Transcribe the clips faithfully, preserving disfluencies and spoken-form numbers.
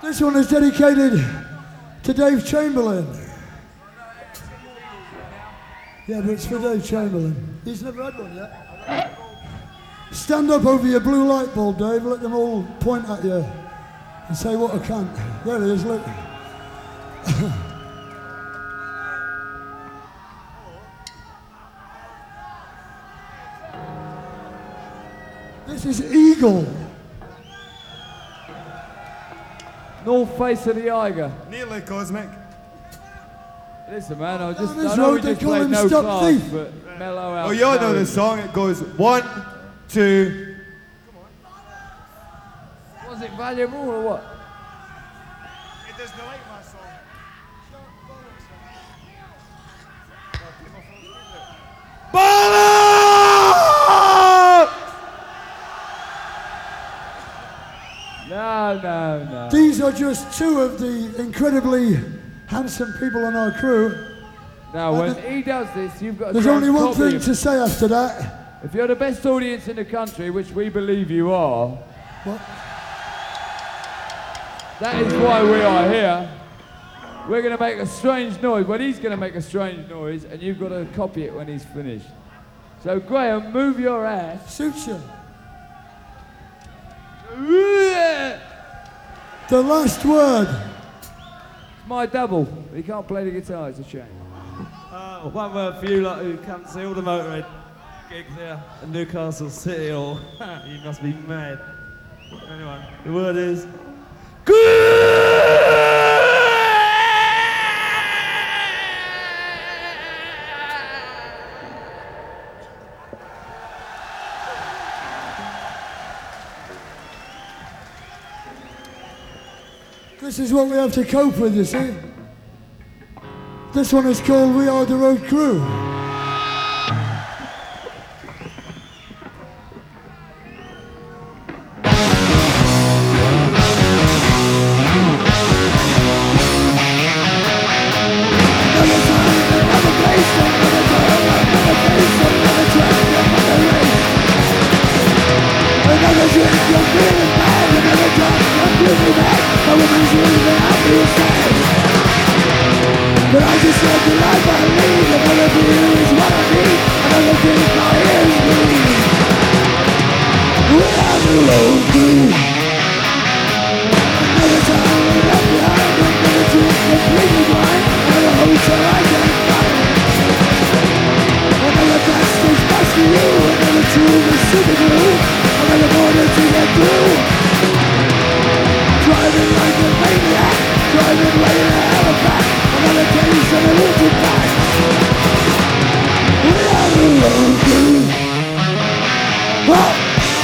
This one is dedicated to Dave Chamberlain. Yeah, but it's for Dave Chamberlain. He's never had one yet. Stand up over your blue light bulb, Dave. Let them all point at you and say what a cunt. There he is, look. This is Eagle. North face of the Eiger. Nearly cosmic. Listen, man, I just this I know road we they just call played him no Stop class, Thief. but mellow out. Oh, you all know Gary. the song. It goes one, two. Was it valuable or what? It doesn't like my song. No, no, no. These are just two of the incredibly handsome people on our crew. Now, when he does this, you've got to There's try only and one copy thing him. to say after that. If you're the best audience in the country, which we believe you are, What? that is why we are here. We're going to make a strange noise. Well, he's going to make a strange noise, and you've got to copy it when he's finished. So, Graham, move your ass. Suits you. The last word. It's my double. He can't play the guitar. It's a shame. Uh, one word for you lot who come to see all the Motorhead gigs here at Newcastle City Hall. You must be mad. Anyway, the word is This is what we have to cope with, you see. This one is called We Are the Road Crew. But I just said the life I lead, another view is what I need, another thing my ears bleed. We are the road crew. Another time we left behind, another trip completely blind, another hotel I can't find. Another bastard's bust for you, another tube is super glue, another border to get through. Driving like a maniac, driving way to hell and back. Another case of a winter pack. We are the road crew. Oh!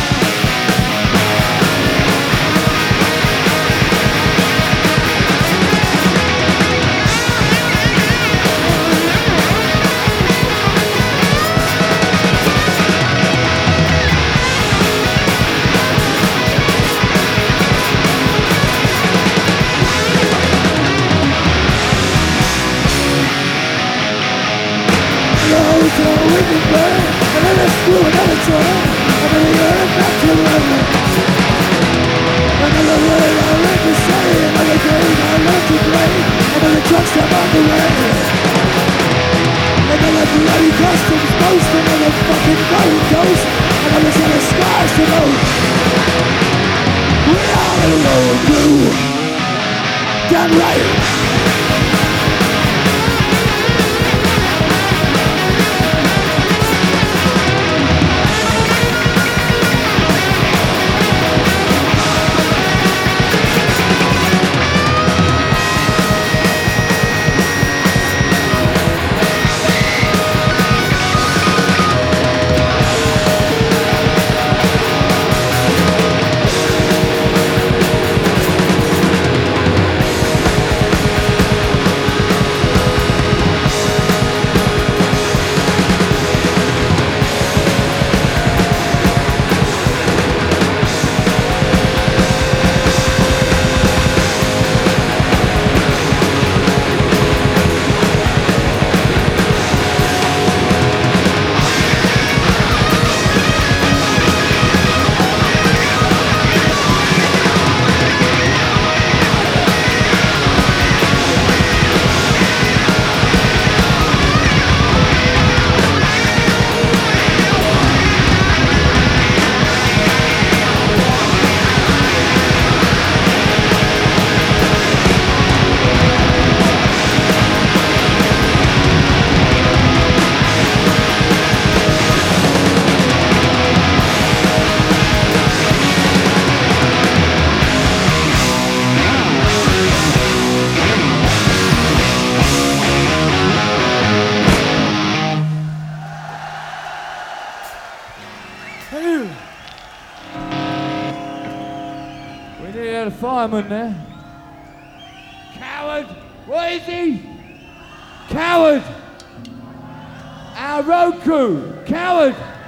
Another wicked bird, another screw, another turn, another year back to London. Another word I learned to say, another game I learned to play, another truck stop on the way. Another bloody customs post, another fucking golden ghost, another set of scars to boast. We are the road crew. Damn right. We nearly had a fireman there. Coward! What is he? Coward! Our road crew! Coward!